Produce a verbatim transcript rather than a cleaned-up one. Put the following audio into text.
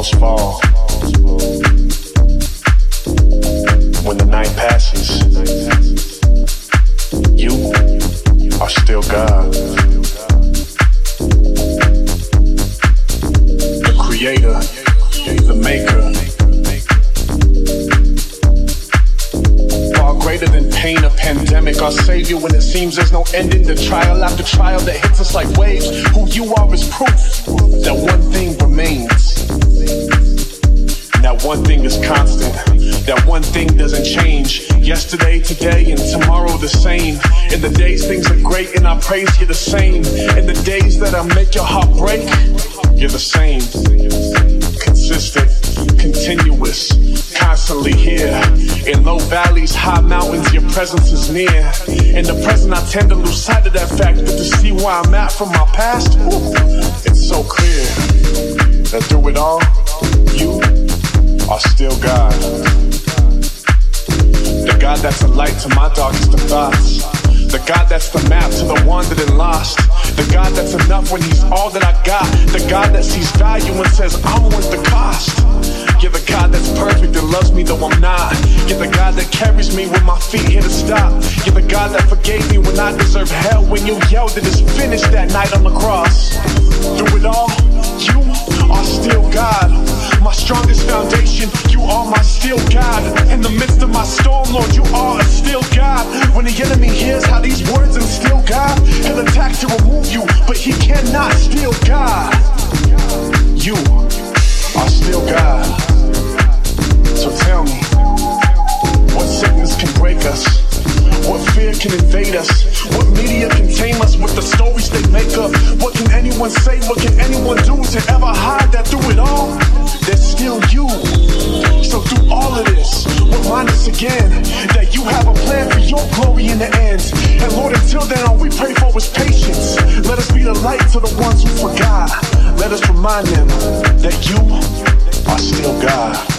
walls fall. When the night passes, you are still God. The creator, the maker. Far greater than pain or pandemic, our savior when it seems there's no ending to trial after trial that hits us like waves. Who you are is proof that one thing remains. And that one thing is constant. That one thing doesn't change. Yesterday, today, and tomorrow the same. In the days things are great and I praise you the same. In the days that I make your heart break, you're the same. Consistent, continuous, constantly here. In low valleys, high mountains, your presence is near. In the present, I tend to lose sight of that fact, but to see where I'm at from my past, whew, it's so clear that through it all, you are still God. The God that's a light to my darkest of thoughts. The God that's the map to the wandered and lost. The God that's enough when he's all that I got. The God that sees value and says I'm worth the cost. You're the God that's perfect and loves me though I'm not. You're the God that carries me when my feet hit a stop. You're the God that forgave me when I deserved hell. When you yelled it is finished that night on the cross. Through it all, you are still God. My strongest foundation, you are my still God. In the midst of my storm, Lord, you are a still God. When the enemy hears how these words instill God, he'll attack to remove you, but he cannot steal God. You are still God. So tell me, what sickness can break us? What fear can invade us? What media can tame us with the stories they make up? What can anyone say? What can anyone do to ever hide that through it all, there's still you? So through all of this, remind us again that you have a plan for your glory in the end. And Lord, until then, all we pray for is patience. Let us be the light to the ones who forgot. Let us remind them that you are still God.